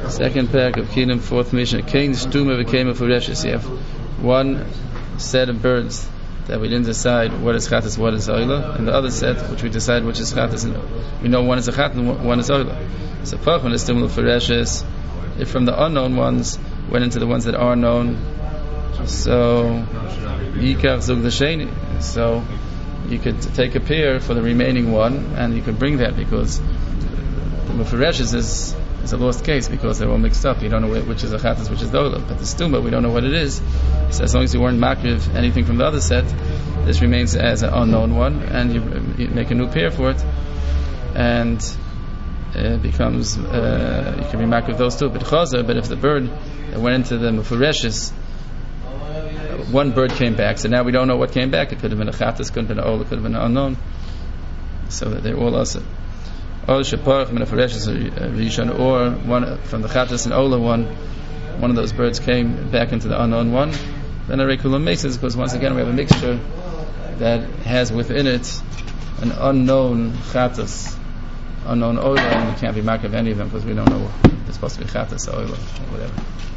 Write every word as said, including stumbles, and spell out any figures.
Second pack of Kingdom, fourth mission. Kain Stuma became a Fureshes. You have one set of birds that we didn't decide what is Chatas, what is Oila, and the other set which we decide which is Chatas, and we know one is a Chat and one is Oila. So Pachman is Stimul Fureshes. If from the unknown ones went into the ones that are known, so Yikach Zug the Sheni. So you could take a pair for the remaining one, and you could bring that because the Mufareshes is is a lost case because they're all mixed up. You don't know which is a Chatas, which is the Olam. But the Stuma, we don't know what it is. So as long as you weren't makriv anything from the other set, this remains as an unknown one, and you, you make a new pair for it, and it becomes uh, you can be makriv those two. But Chazer, but if the bird that went into the Mufareshes, one bird came back, so now we don't know what came back. It could have been a Chatas, could have been an Ola, could have been an unknown. So that they're all also. Or Shaparach min Fureshes Rishon, or one from the Chatas and Ola one, one of those birds came back into the unknown one. Then a Rekulam makes it because once again we have a mixture that has within it an unknown Chatas, unknown Ola, and we can't be marked of any of them because we don't know if it's supposed to be Chatas or Ola or whatever.